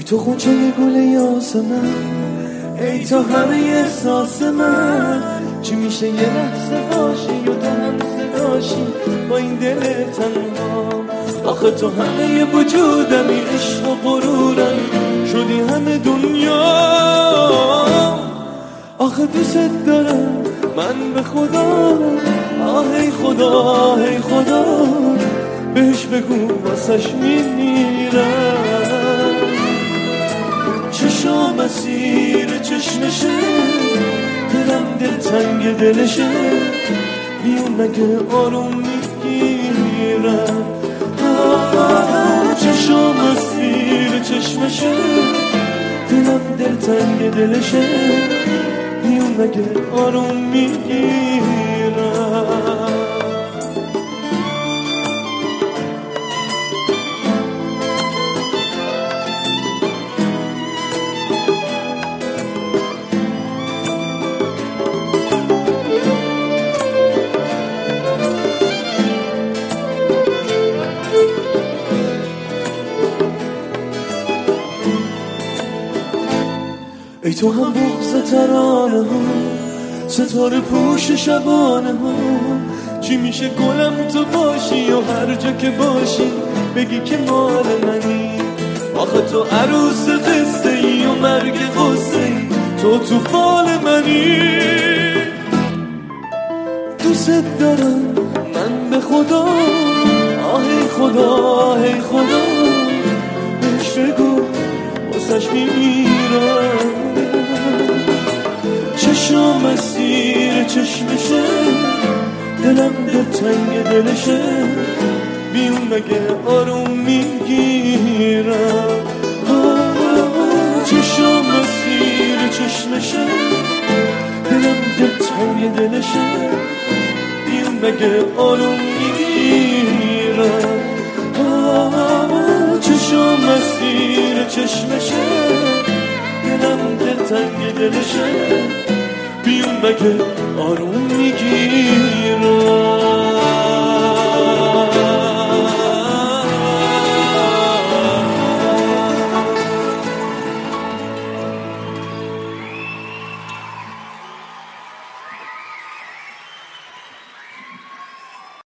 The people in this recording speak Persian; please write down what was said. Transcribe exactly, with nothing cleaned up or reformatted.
تو خونچه گل یاس من، ای تو همه احساس من. چی میشه یه لحظه باشی و تو هم صداشی با این دل تنها؟ آخه تو همه وجودمی، عشق و غرورم شدی همه دنیا. آخه دوست دارم من به خدا، آه ای خدا آه ای خدا، بهش بگو واسش میمیرم. چشام مسیر چشمشه، دلم دل تنگ دلشه، میون مگه آروم میگیرم. چشام مسیر چشمشه، دلم دل تنگ دلشه، میون مگه آروم میگیرم. ای تو هم بغض ترانه ها، ستاره پوش شبانه ها. چی میشه گلم تو باشی و هر جا که باشی بگی که مال منی؟ آخه تو عروس قصه ای و مرگ قصه ای، تو تو فال منی. دوست دارم من به خدا، آه ای خدا آه ای خدا، بهش بگو واسش میمیرم. چشام مسیر چشمشه، دلم دل تنگ دلشه، بیون مگه آروم میگیرم. چشام مسیر چشمشه، دلم دل تنگ دلشه، بیون مگه آروم میگیرم. چشام مسیر چشمشه، دلم دل تنگ دلشه، بیون مگه آروم میگیرم.